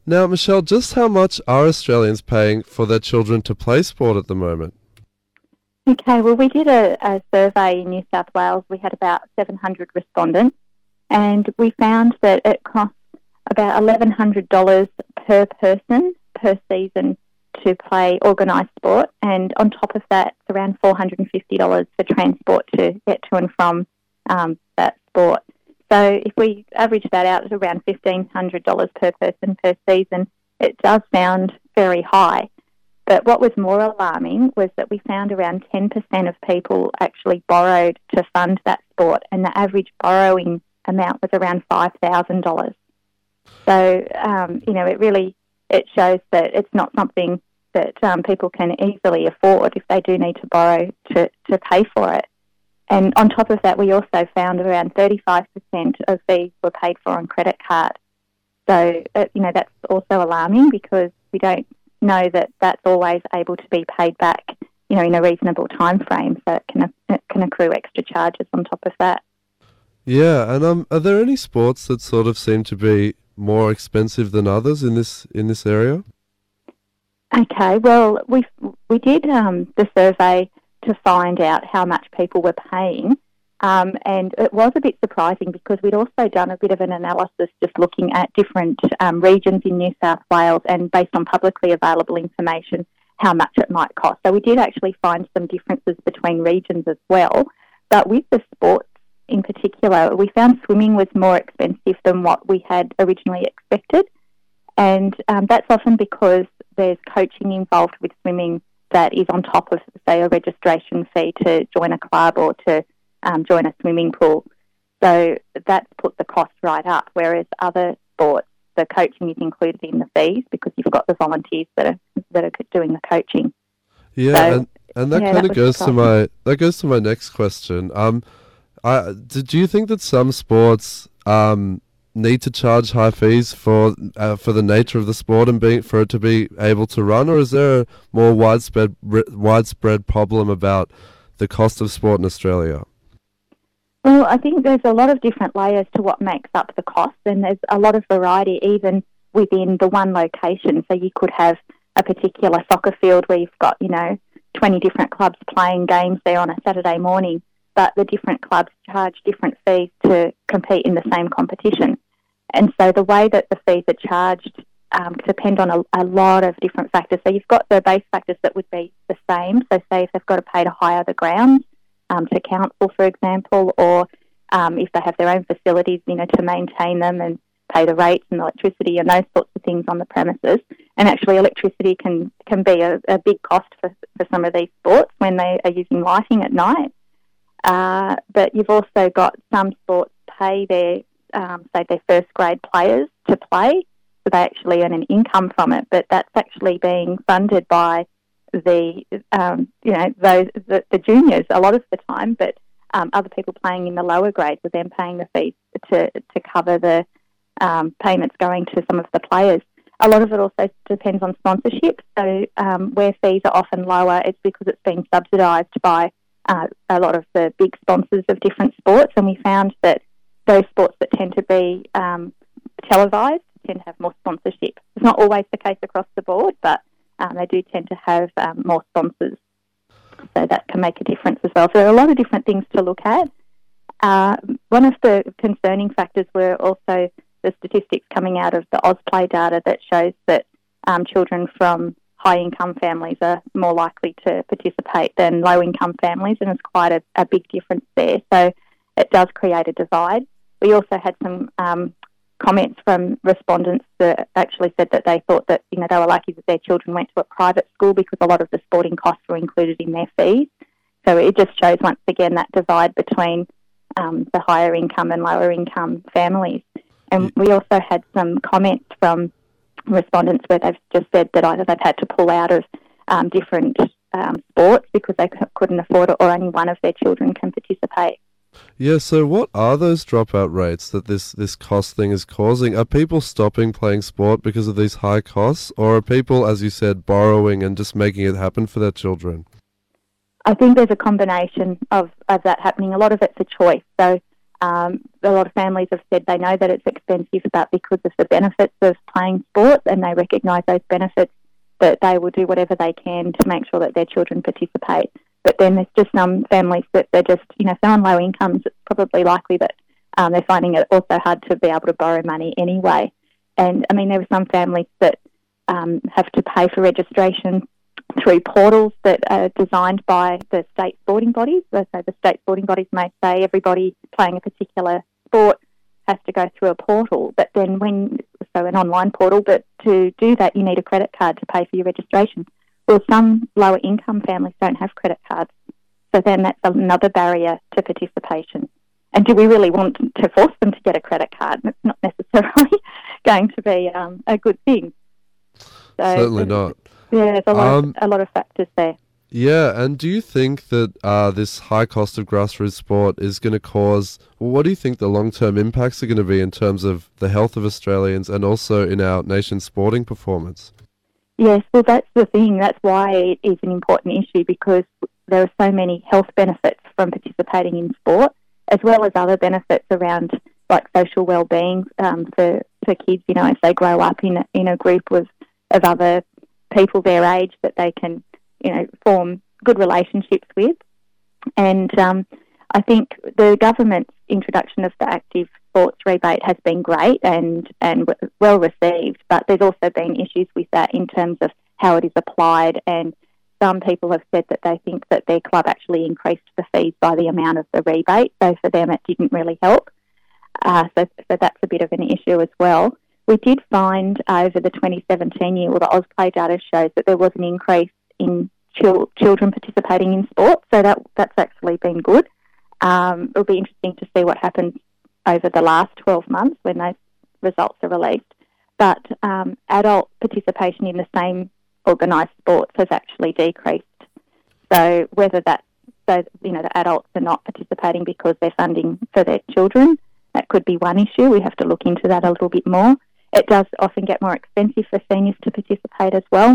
Now, Michelle, just how much are Australians paying for their children to play sport at the moment? Okay, well, we did a survey in New South Wales. We had about 700 respondents, and we found that it costs about $1,100 per person per season to play organised sport, and on top of that, it's around $450 for transport to get to and from that sport. So if we average that out at around $1,500 per person per season, it does sound very high. But what was more alarming was that we found around 10% of people actually borrowed to fund that sport, and the average borrowing amount was around $5,000. So, it shows that it's not something that people can easily afford if they do need to borrow to pay for it. And on top of that, we also found around 35% of fees were paid for on credit card. So, that's also alarming because we don't know that that's always able to be paid back, in a reasonable time frame. So it can accrue extra charges on top of that. Yeah, and are there any sports that sort of seem to be more expensive than others in this area? Okay, well, we did the survey to find out how much people were paying, and it was a bit surprising because we'd also done a bit of an analysis just looking at different regions in New South Wales and based on publicly available information how much it might cost. So we did actually find some differences between regions as well, but with the sports in particular, we found swimming was more expensive than what we had originally expected, and that's often because there's coaching involved with swimming that is on top of, say, a registration fee to join a club or to join a swimming pool. So that's put the cost right up, whereas other sports, the coaching is included in the fees because you've got the volunteers that are doing the coaching. Yeah, so, and that kind of goes to my next question. Do you think that some sports need to charge high fees for the nature of the sport and for it to be able to run, or is there a more widespread problem about the cost of sport in Australia? Well, I think there's a lot of different layers to what makes up the cost, and there's a lot of variety even within the one location. So you could have a particular soccer field where you've got, 20 different clubs playing games there on a Saturday morning, but the different clubs charge different fees to compete in the same competition. And so the way that the fees are charged depend on a lot of different factors. So you've got the base factors that would be the same. So say if they've got to pay to hire the grounds to council, for example, or if they have their own facilities, to maintain them and pay the rates and electricity and those sorts of things on the premises. And actually electricity can be a big cost for some of these sports when they are using lighting at night. But you've also got some sports pay their first grade players to play, so they actually earn an income from it. But that's actually being funded by the juniors a lot of the time. But other people playing in the lower grades are then paying the fees to cover the payments going to some of the players. A lot of it also depends on sponsorship. So where fees are often lower, it's because it's being subsidised by a lot of the big sponsors of different sports, and we found that those sports that tend to be televised tend to have more sponsorship. It's not always the case across the board, but they do tend to have more sponsors. So that can make a difference as well. So there are a lot of different things to look at. One of the concerning factors were also the statistics coming out of the AusPlay data that shows that children from high-income families are more likely to participate than low-income families, and it's quite a big difference there. So it does create a divide. We also had some comments from respondents that actually said that they thought that, they were lucky that their children went to a private school because a lot of the sporting costs were included in their fees. So it just shows once again that divide between the higher income and lower income families. And we also had some comments from respondents where they've just said that either they've had to pull out of different sports because they couldn't afford it, or only one of their children can participate. Yeah, so what are those dropout rates that this cost thing is causing? Are people stopping playing sport because of these high costs, or are people, as you said, borrowing and just making it happen for their children? I think there's a combination of that happening. A lot of it's a choice. So A lot of families have said they know that it's expensive, but because of the benefits of playing sport and they recognise those benefits, that they will do whatever they can to make sure that their children participate. But then there's just some families that they're just, if they're on low incomes, it's probably likely that they're finding it also hard to be able to borrow money anyway. And, there are some families that have to pay for registration through portals that are designed by the state sporting bodies. So the state sporting bodies may say everybody playing a particular sport has to go through a portal, but then an online portal, but to do that you need a credit card to pay for your registration. Well, some lower income families don't have credit cards, so then that's another barrier to participation. And do we really want to force them to get a credit card? It's not necessarily going to be a good thing. So, certainly not. Yeah, there's a lot of factors there. Yeah, and do you think that this high cost of grassroots sport is going to cause... what do you think the long-term impacts are going to be in terms of the health of Australians and also in our nation's sporting performance? Yes, well, that's the thing. That's why it is an important issue, because there are so many health benefits from participating in sport, as well as other benefits around like social well-being for kids, as they grow up in a group of other people their age that they can form good relationships with. And I think the government's introduction of the active sports rebate has been great and well received, but there's also been issues with that in terms of how it is applied, and some people have said that they think that their club actually increased the fees by the amount of the rebate, so for them it didn't really help. So that's a bit of an issue as well. We did find over the 2017 year, the Ausplay data shows that there was an increase in children participating in sport, so that's actually been good. It'll be interesting to see what happens over the last 12 months when those results are released. But adult participation in the same organised sports has actually decreased. So whether that's the adults are not participating because they're funding for their children, that could be one issue. We have to look into that a little bit more. It does often get more expensive for seniors to participate as well.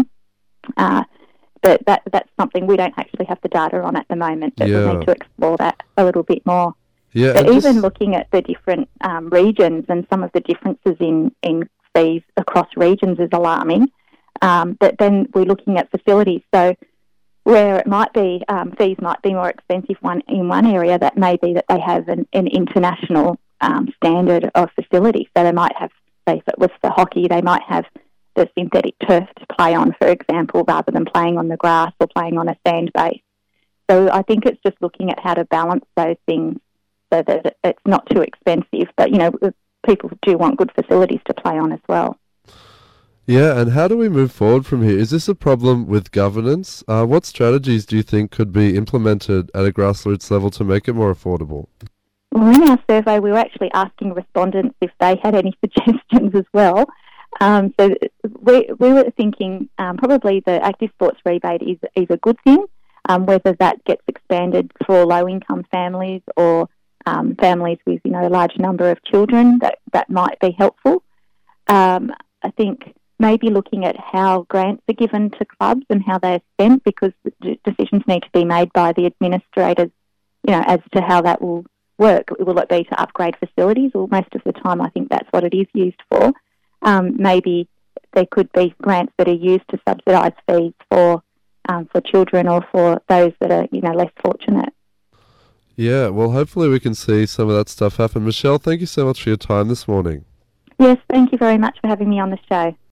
But that's something we don't actually have the data on at the moment, but we need to explore that a little bit more. Yeah, but even looking at the different regions and some of the differences in fees across regions is alarming. But then we're looking at facilities. So where it might be, fees might be more expensive in one area, that may be that they have an international standard of facility. So they might have, say, if it was for hockey, they might have the synthetic turf to play on, for example, rather than playing on the grass or playing on a sand base. So I think it's just looking at how to balance those things so that it's not too expensive. But, people do want good facilities to play on as well. Yeah, and how do we move forward from here? Is this a problem with governance? What strategies do you think could be implemented at a grassroots level to make it more affordable? Well, in our survey, we were actually asking respondents if they had any suggestions as well. So we were thinking probably the active sports rebate is a good thing. Whether that gets expanded for low-income families or families with a large number of children, that might be helpful. I think maybe looking at how grants are given to clubs and how they're spent, because decisions need to be made by the administrators, as to how that will work. Will it be to upgrade facilities? Well, most of the time I think that's what it is used for. Maybe there could be grants that are used to subsidise fees for children or for those that are less fortunate. Yeah, well, hopefully we can see some of that stuff happen. Michelle, thank you so much for your time this morning. Yes, thank you very much for having me on the show.